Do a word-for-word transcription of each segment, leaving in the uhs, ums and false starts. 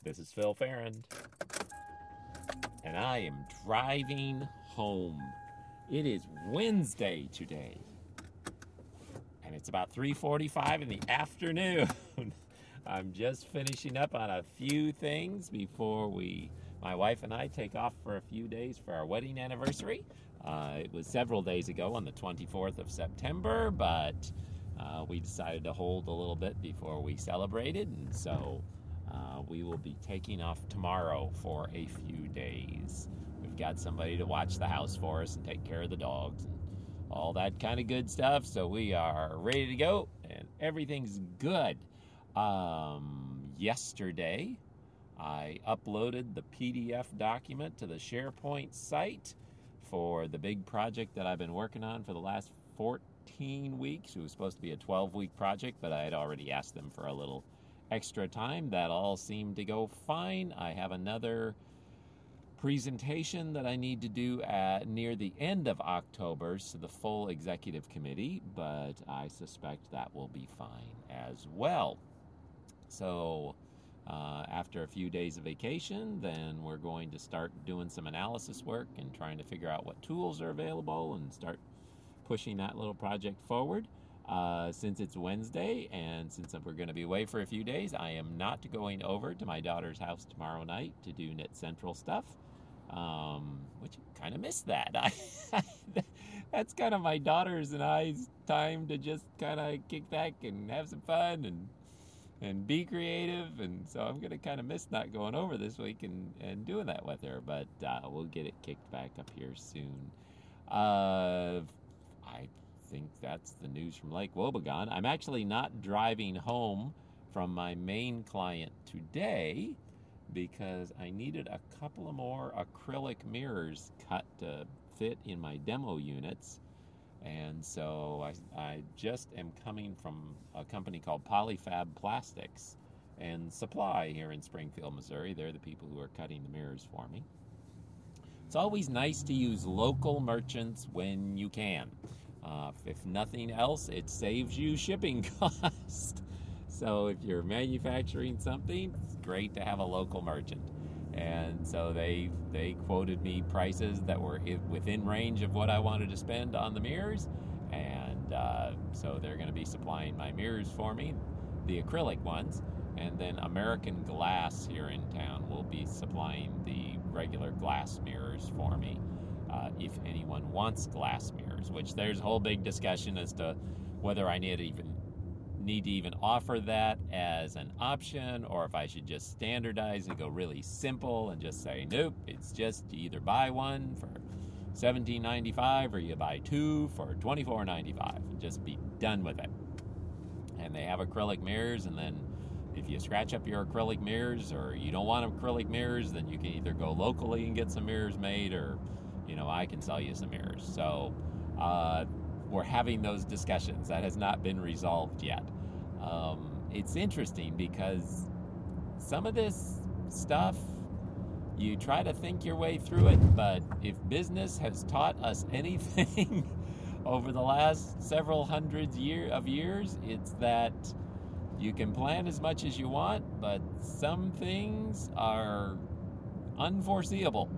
This is Phil Farrand, and I am driving home. It is Wednesday today, and it's about three forty-five in the afternoon. I'm just finishing up on a few things before we, my wife and I, take off for a few days for our wedding anniversary. Uh, it was several days ago on the twenty-fourth of September, but uh, we decided to hold a little bit before we celebrated, and so uh, we will be taking off tomorrow for a few days. We've got somebody to watch the house for us and take care of the dogs and all that kind of good stuff, so we are ready to go, and everything's good. Um, yesterday, I uploaded the P D F document to the SharePoint site for the big project that I've been working on for the last fourteen weeks. It was supposed to be a twelve-week project, but I had already asked them for a little extra time. That all seemed to go fine. I have another presentation that I need to do at near the end of October to the full executive committee, but I suspect that will be fine as well. So uh, after a few days of vacation, then we're going to start doing some analysis work and trying to figure out what tools are available and start pushing that little project forward. Uh, since it's Wednesday and since we're going to be away for a few days, I am not going over to my daughter's house tomorrow night to do Knit Central stuff, um, which I kind of miss that. I, that's kind of my daughter's and I's time to just kind of kick back and have some fun and and be creative, and so I'm going to kind of miss not going over this week and, and doing that with her, but uh, we'll get it kicked back up here soon. Uh, I think that's the news from Lake Wobegon. I'm actually not driving home from my main client today because I needed a couple of more acrylic mirrors cut to fit in my demo units. And so I, I just am coming from a company called Polyfab Plastics and Supply here in Springfield, Missouri. They're the people who are cutting the mirrors for me. It's always nice to use local merchants when you can. Uh, if nothing else, it saves you shipping costs. So if you're manufacturing something, it's great to have a local merchant. And so they they quoted me prices that were within range of what I wanted to spend on the mirrors, and uh, so they're going to be supplying my mirrors for me, the acrylic ones, and then American Glass here in town will be supplying the regular glass mirrors for me, uh, if anyone wants glass mirrors, which there's a whole big discussion as to whether I need even need to even offer that as an option, or if I should just standardize and go really simple and just say, nope, it's just you either buy one for seventeen ninety-five or you buy two for twenty-four ninety-five and just be done with it. And they have acrylic mirrors, and then if you scratch up your acrylic mirrors or you don't want acrylic mirrors, then you can either go locally and get some mirrors made, or you know, I can sell you some mirrors. So uh, we're having those discussions. That has not been resolved yet. Um, it's interesting because some of this stuff, you try to think your way through it, but if business has taught us anything over the last several hundreds year of years, it's that you can plan as much as you want, but some things are unforeseeable.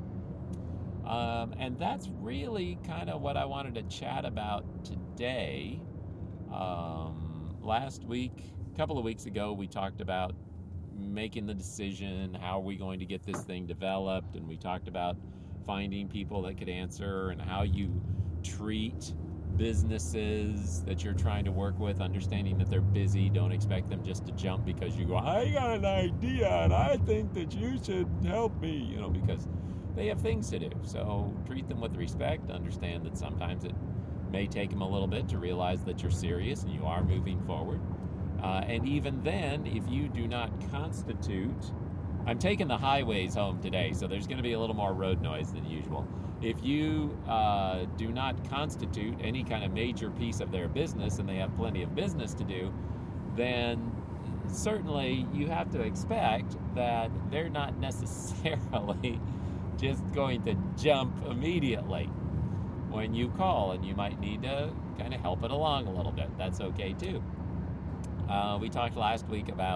Um, and that's really kind of what I wanted to chat about today. Um, last week, a couple of weeks ago, we talked about making the decision, how are we going to get this thing developed, and we talked about finding people that could answer and how you treat businesses that you're trying to work with, understanding that they're busy. Don't expect them just to jump because you go, I got an idea and I think that you should help me, you know, because they have things to do. So treat them with respect. Understand that sometimes it may take them a little bit to realize that you're serious and you are moving forward. Uh, and even then, if you do not constitute, I'm taking the highways home today, so there's going to be a little more road noise than usual. If you uh, do not constitute any kind of major piece of their business and they have plenty of business to do, then certainly you have to expect that they're not necessarily just going to jump immediately when you call, and you might need to kind of help it along a little bit. That's okay too. Uh, we talked last week about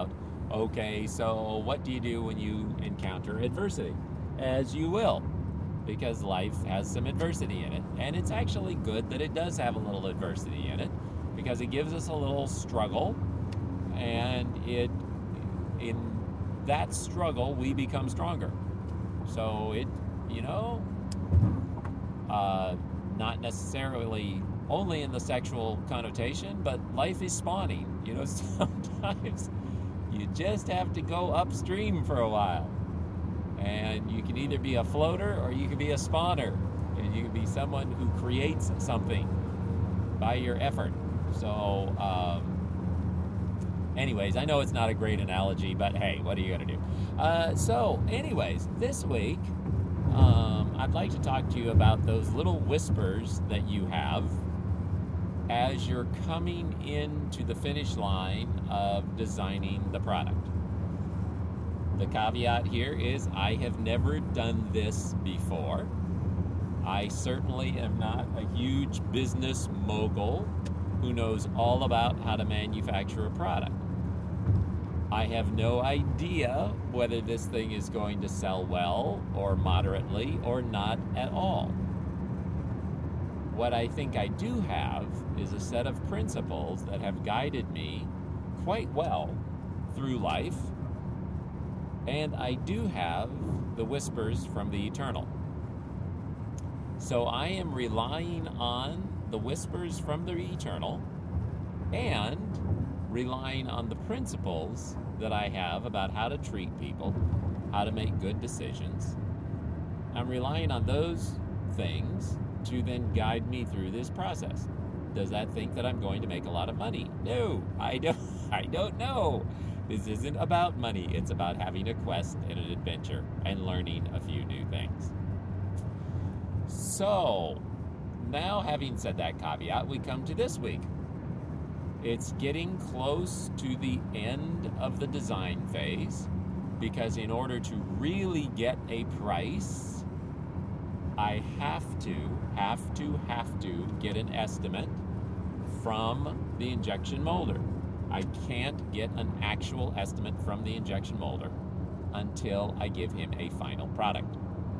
Okay, so what do you do when you encounter adversity? As you will, because life has some adversity in it. And it's actually good that it does have a little adversity in it, because it gives us a little struggle, and it in that struggle we become stronger. So it, you know, uh, not necessarily only in the sexual connotation, but life is spawning. You know, sometimes you just have to go upstream for a while. And you can either be a floater or you can be a spawner. And you can be someone who creates something by your effort. So, um, anyways, I know it's not a great analogy, but hey, what are you going to do? Uh, so, anyways, this week, um, I'd like to talk to you about those little whispers that you have as you're coming into the finish line of designing the product. The caveat here is I have never done this before. I certainly am not a huge business mogul who knows all about how to manufacture a product. I have no idea whether this thing is going to sell well or moderately or not at all. What I think I do have is a set of principles that have guided me quite well through life, and I do have the whispers from the eternal. So I am relying on the whispers from the eternal and relying on the principles that I have about how to treat people, how to make good decisions. I'm relying on those things to then guide me through this process. Does that think that I'm going to make a lot of money? No, I don't, I don't know. This isn't about money. It's about having a quest and an adventure and learning a few new things. So, now having said that caveat, we come to this week. It's getting close to the end of the design phase, because in order to really get a price, I have to, have to, have to get an estimate from the injection molder. I can't get an actual estimate from the injection molder until I give him a final product.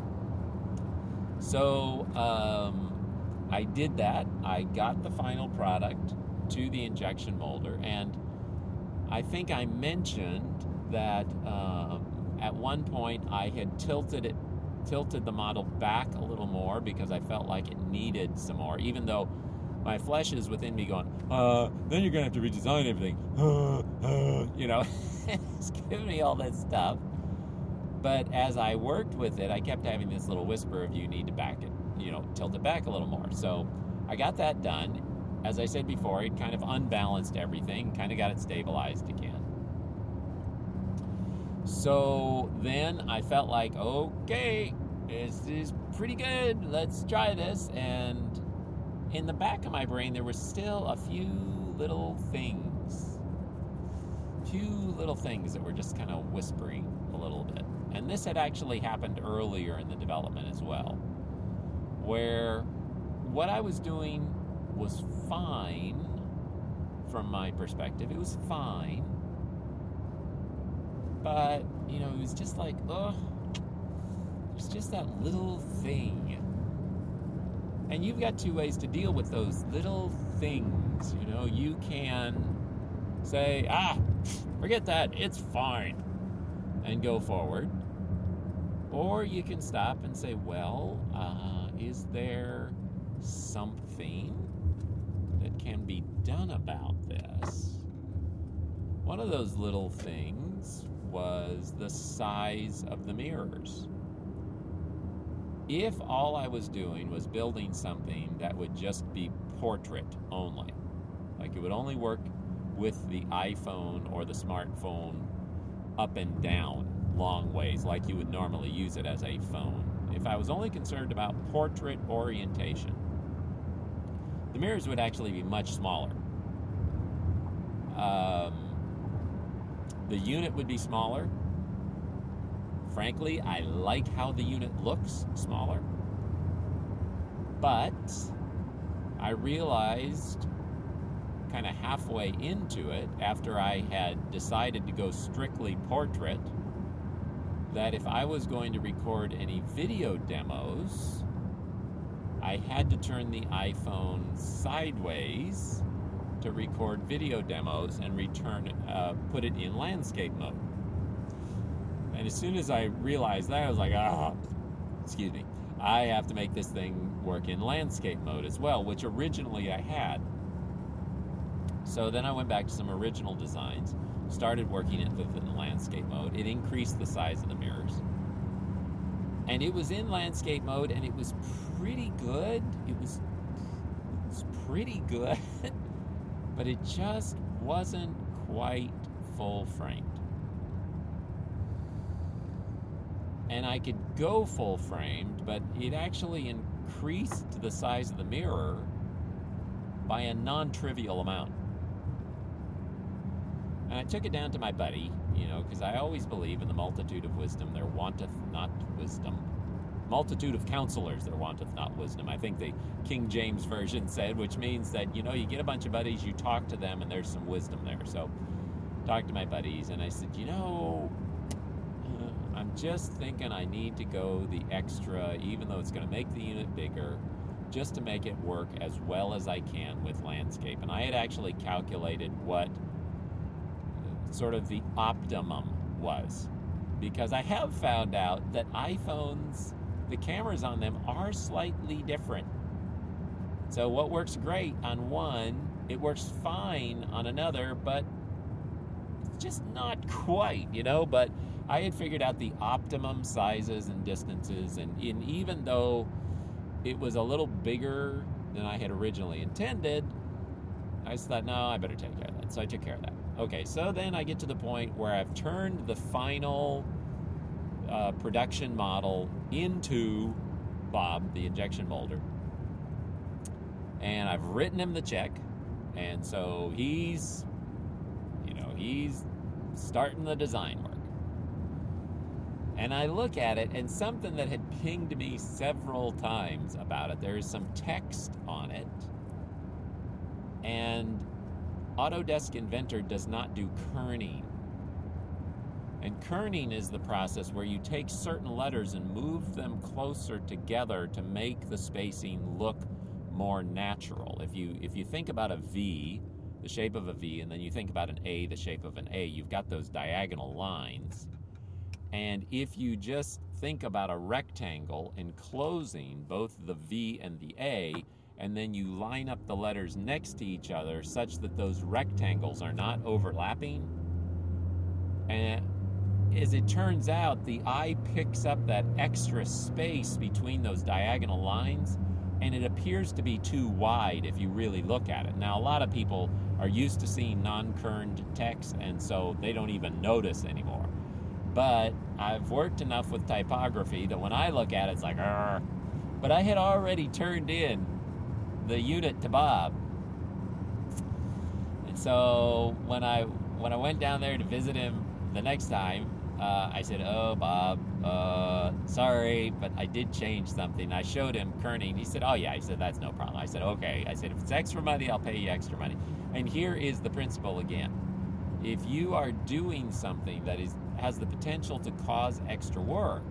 So um, I did that. I got the final product to the injection molder, and I think I mentioned that um, at one point I had tilted it, tilted the model back a little more because I felt like it needed some more, even though my flesh is within me going, uh, then you're going to have to redesign everything. Uh, uh, you know, it's giving me all that stuff. But as I worked with it, I kept having this little whisper of you need to back it, you know, tilt it back a little more. So I got that done. As I said before, it kind of unbalanced everything, kind of got it stabilized again. So then I felt like, okay, this is pretty good. Let's try this. And in the back of my brain, there were still a few little things, few little things that were just kind of whispering a little bit. And this had actually happened earlier in the development as well, where what I was doing was fine from my perspective. It was fine. But, you know, it was just like, ugh, there's just that little thing. And you've got two ways to deal with those little things. You know, you can say, ah, forget that, it's fine, and go forward. Or you can stop and say, well, uh, is there something that can be done about this? One of those little things was the size of the mirrors. If all I was doing was building something that would just be portrait only, like it would only work with the iPhone or the smartphone up and down long ways like you would normally use it as a phone, if I was only concerned about portrait orientation, the mirrors would actually be much smaller. Um, the unit would be smaller. Frankly, I like how the unit looks smaller. But I realized kind of halfway into it, after I had decided to go strictly portrait, that if I was going to record any video demos, I had to turn the iPhone sideways to record video demos and return, uh, put it in landscape mode. And as soon as I realized that, I was like, ah, excuse me, I have to make this thing work in landscape mode as well, which originally I had. So then I went back to some original designs, started working it within the landscape mode. It increased the size of the mirrors. And it was in landscape mode, and it was pretty good. It was, it was pretty good, but it just wasn't quite full framed. And I could go full framed, but it actually increased the size of the mirror by a non-trivial amount. And I took it down to my buddy, you know, because I always believe in the multitude of wisdom there wanteth not wisdom. Multitude of counselors there wanteth not wisdom. I think the King James Version said, which means that, you know, you get a bunch of buddies, you talk to them, and there's some wisdom there. So, talked to my buddies, and I said, you know, uh, I'm just thinking I need to go the extra, even though it's going to make the unit bigger, just to make it work as well as I can with landscape. And I had actually calculated what sort of the optimum was, because I have found out that iPhones, the cameras on them are slightly different. So what works great on one, it works fine on another, but it's just not quite, you know. But I had figured out the optimum sizes and distances, and, and even though it was a little bigger than I had originally intended, I just thought, no, I better take care of that. So I took care of that. Okay, so then I get to the point where I've turned the final uh, production model into Bob, the injection molder. And I've written him the check. And so he's, you know, he's starting the design work. And I look at it, and something that had pinged me several times about it, there's some text on it. And Autodesk Inventor does not do kerning. And kerning is the process where you take certain letters and move them closer together to make the spacing look more natural. If you if you think about a V, the shape of a V, and then you think about an A, the shape of an A, you've got those diagonal lines. And if you just think about a rectangle enclosing both the V and the A, and then you line up the letters next to each other such that those rectangles are not overlapping. And as it turns out, the eye picks up that extra space between those diagonal lines, and it appears to be too wide if you really look at it. Now, a lot of people are used to seeing non-kerned text, and so they don't even notice anymore. But I've worked enough with typography that when I look at it, it's like, argh. But I had already turned in the unit to Bob. And so when I when I went down there to visit him the next time, uh, I said, oh, Bob, uh, sorry, but I did change something. I showed him kerning. He said, oh, yeah. He said, that's no problem. I said, okay. I said, if it's extra money, I'll pay you extra money. And here is the principle again. If you are doing something that is has the potential to cause extra work,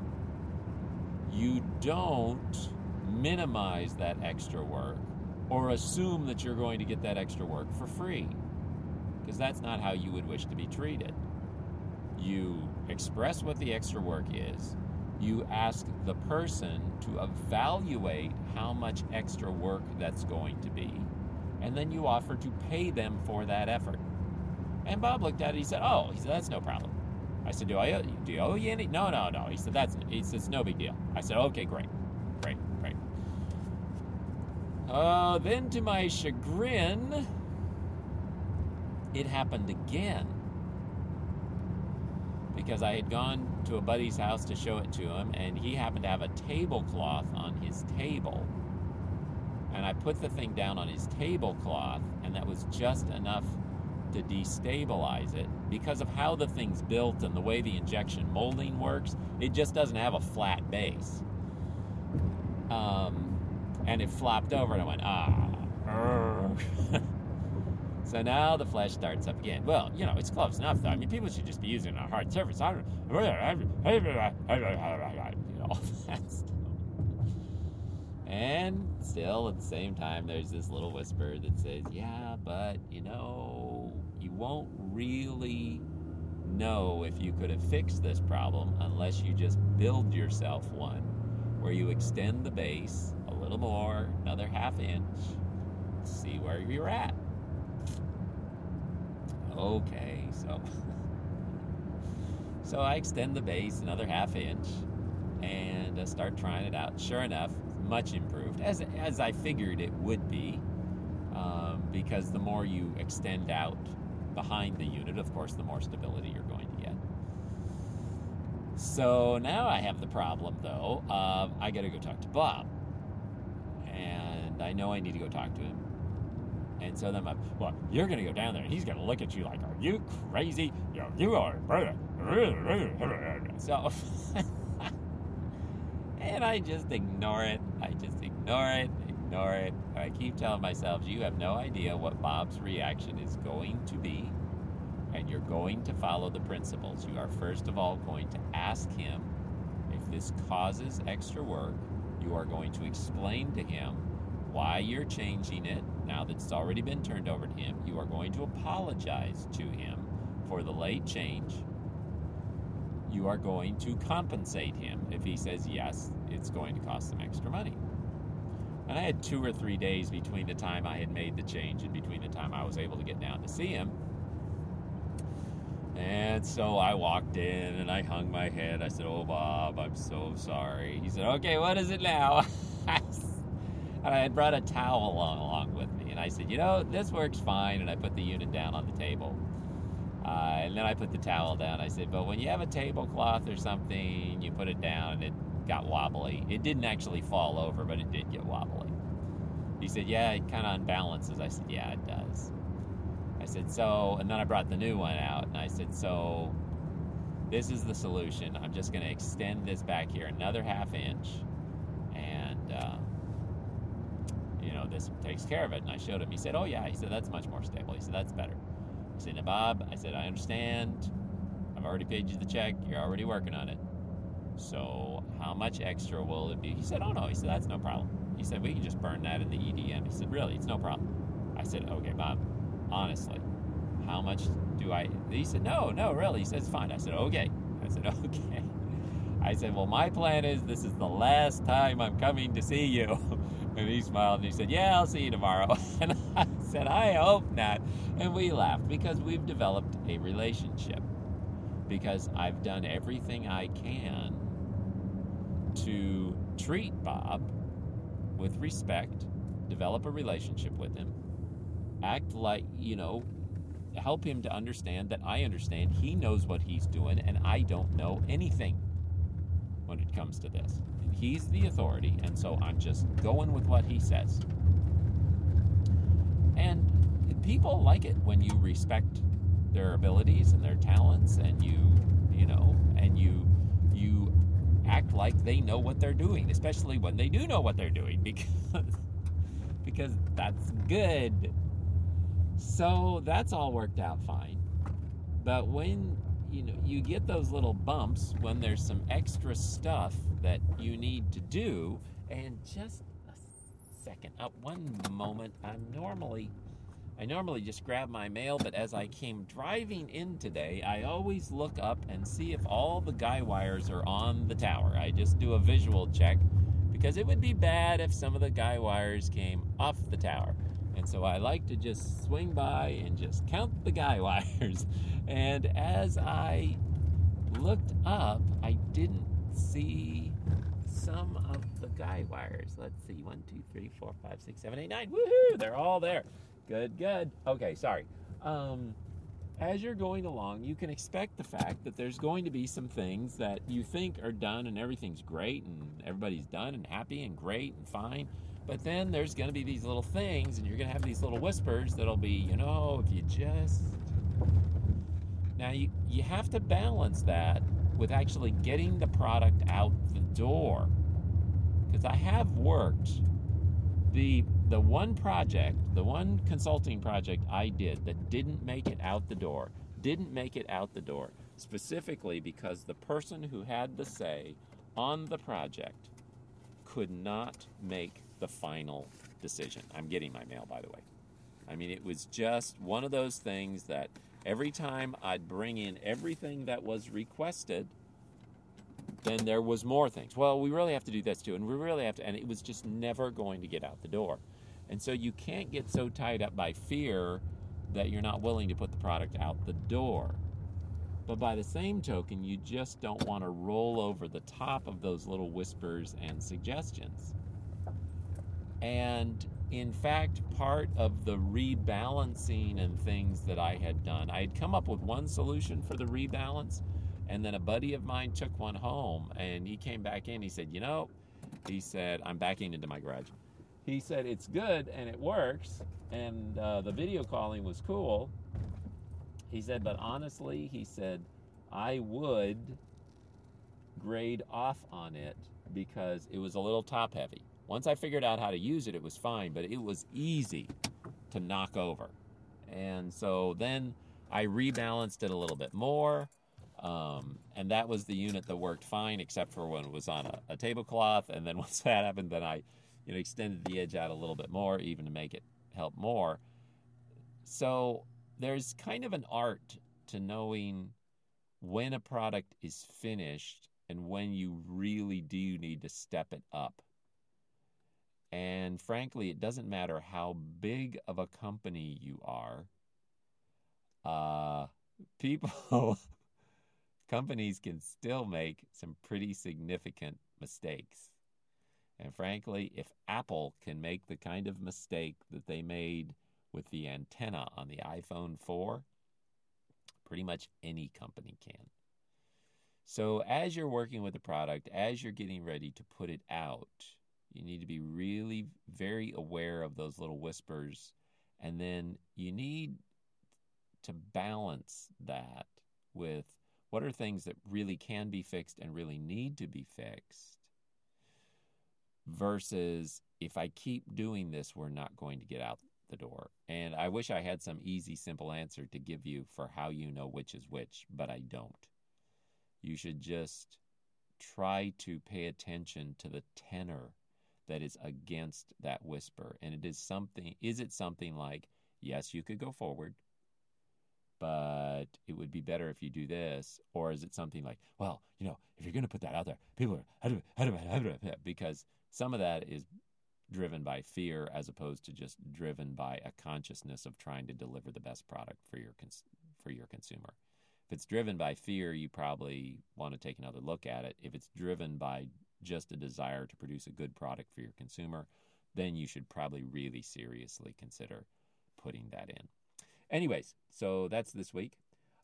you don't minimize that extra work or assume that you're going to get that extra work for free, because that's not how you would wish to be treated. You express what the extra work is. You ask the person to evaluate how much extra work that's going to be, and then you offer to pay them for that effort. And Bob looked at it. He said, oh, he said, that's no problem. I said, do I do you owe you any? No, no, no. He said, that's he said, it's no big deal. I said, okay, great. Great, great. Uh, then to my chagrin, it happened again. Because I had gone to a buddy's house to show it to him, and he happened to have a tablecloth on his table. And I put the thing down on his tablecloth, and that was just enough to destabilize it. Because of how the thing's built and the way the injection molding works, it just doesn't have a flat base. Um, and it flopped over, and I went, ah. So now the flesh starts up again. Well, you know, it's close enough, though. I mean, people should just be using a hard surface. I don't, you know, all that stuff. And still, at the same time, there's this little whisper that says, yeah, but, you know, you won't really know if you could have fixed this problem unless you just build yourself one where you extend the base a little more, another half inch, see where you're at. Okay, so so I extend the base another half inch and uh, start trying it out. Sure enough, much improved, as as I figured it would be, um, because the more you extend out behind the unit, of course, the more stability you're going to get. So now I have the problem, though, of I got to go talk to Bob, and I know I need to go talk to him. And so then I'm, well, you're going to go down there, and he's going to look at you like, are you crazy? You, you are. So, and I just ignore it. I just ignore it, ignore it. I keep telling myself, you have no idea what Bob's reaction is going to be, and you're going to follow the principles. You are first of all going to ask him if this causes extra work. You are going to explain to him why you're changing it now that it's already been turned over to him. You are going to apologize to him for the late change. You are going to compensate him if he says yes, it's going to cost some extra money. And I had two or three days between the time I had made the change and between the time I was able to get down to see him. And so I walked in and I hung my head. I said, oh, Bob, I'm so sorry. He said, okay, what is it now? And I had brought a towel along, along with me. And I said, you know, this works fine. And I put the unit down on the table. Uh, and then I put the towel down. I said, but when you have a tablecloth or something, you put it down and it got wobbly. It didn't actually fall over, but it did get wobbly. He said, yeah, it kind of unbalances. I said, yeah, it does. I said, so, and then I brought the new one out. And I said, so this is the solution. I'm just going to extend this back here another half inch. And, uh, you know, this takes care of it. And I showed him. He said, oh, yeah. He said, that's much more stable. He said, that's better. I said, now, Bob, I said, I understand. I've already paid you the check. You're already working on it. So how much extra will it be? He said, oh, no. He said, that's no problem. He said, we can just burn that in the E D M. He said, really? It's no problem. I said, okay, Bob, honestly, how much do I... He said, no, no, really. He says, fine. I said, okay. I said, okay. I said, well, my plan is this is the last time I'm coming to see you. And he smiled and he said, yeah, I'll see you tomorrow. And I said, I hope not. And we laughed because we've developed a relationship. Because I've done everything I can to treat Bob with respect, develop a relationship with him, act like, you know, help him to understand that I understand he knows what he's doing and I don't know anything when it comes to this. He's the authority, and so I'm just going with what he says. And people like it when you respect their abilities and their talents, and you, you know, and you, you act like they know what they're doing, especially when they do know what they're doing, because, because that's good. So that's all worked out fine. But when, you know, you get those little bumps when there's some extra stuff that you need to do, and just a second, uh, one moment, I'm normally, I normally just grab my mail, but as I came driving in today, I always look up and see if all the guy wires are on the tower. I just do a visual check, because it would be bad if some of the guy wires came off the tower. And so I like to just swing by and just count the guy wires. And as I looked up, I didn't see some of the guy wires. Let's see, one, two, three, four, five, six, seven, eight, nine. Woohoo! They're all there. Good, good. Okay, sorry. Um, as you're going along, you can expect the fact that there's going to be some things that you think are done and everything's great and everybody's done and happy and great and fine. But then there's going to be these little things, and you're going to have these little whispers that'll be, you know, if you just... Now, you, you have to balance that with actually getting the product out the door. Because I have worked the the one project, the one consulting project I did that didn't make it out the door, didn't make it out the door, specifically because the person who had the say on the project could not make the final decision. I'm getting my mail, by the way. I mean, it was just one of those things that every time I'd bring in everything that was requested, then there was more things. Well, we really have to do this too, and we really have to, and it was just never going to get out the door. And so you can't get so tied up by fear that you're not willing to put the product out the door. But by the same token, you just don't want to roll over the top of those little whispers and suggestions. And in fact, part of the rebalancing and things that I had done, I had come up with one solution for the rebalance, and then a buddy of mine took one home, and he came back in, he said, you know, he said, I'm backing into my garage. He said, it's good, and it works, and uh, the video calling was cool. He said, but honestly, he said, I would grade off on it because it was a little top heavy. Once I figured out how to use it, it was fine, but it was easy to knock over. And so then I rebalanced it a little bit more, um, and that was the unit that worked fine, except for when it was on a, a tablecloth. And then once that happened, then I you know, extended the edge out a little bit more, even to make it help more. So there's kind of an art to knowing when a product is finished and when you really do need to step it up. And frankly, it doesn't matter how big of a company you are. Uh, people, companies can still make some pretty significant mistakes. And frankly, if Apple can make the kind of mistake that they made with the antenna on the iPhone four, pretty much any company can. So as you're working with the product, as you're getting ready to put it out, you need to be really very aware of those little whispers. And then you need to balance that with what are things that really can be fixed and really need to be fixed versus if I keep doing this, we're not going to get out the door. And I wish I had some easy, simple answer to give you for how you know which is which, but I don't. You should just try to pay attention to the tenor that is against that whisper. And it is something, is it something like, yes, you could go forward, but it would be better if you do this? Or is it something like, well, you know, if you're going to put that out there, people are, because some of that is driven by fear as opposed to just driven by a consciousness of trying to deliver the best product for your cons- for your consumer. If it's driven by fear, you probably want to take another look at it. If it's driven by just a desire to produce a good product for your consumer, then you should probably really seriously consider putting that in. Anyways, so that's this week.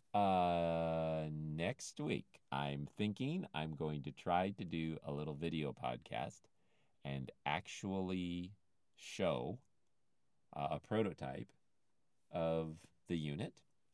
Uh, next week, I'm thinking I'm going to try to do a little video podcast and actually show uh, a prototype of the unit.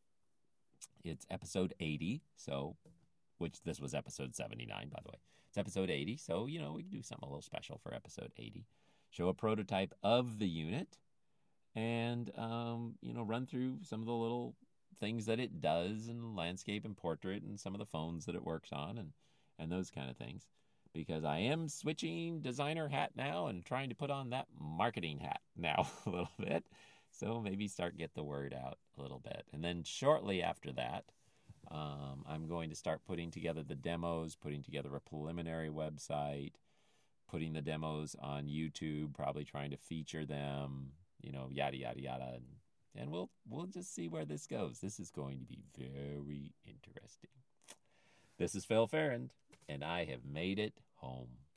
It's episode eighty, so, which this was episode seventy-nine, by the way. It's episode eighty, so, you know, we can do something a little special for episode eighty. Show a prototype of the unit and, um, you know, run through some of the little things that it does and landscape and portrait and some of the phones that it works on and, and those kind of things. Because I am switching designer hat now and trying to put on that marketing hat now a little bit. So maybe start get the word out a little bit. And then shortly after that, um, I'm going to start putting together the demos, putting together a preliminary website, putting the demos on YouTube, probably trying to feature them, you know, yada, yada, yada. And, and we'll we'll just see where this goes. This is going to be very interesting. This is Phil Ferrand, and I have made it home.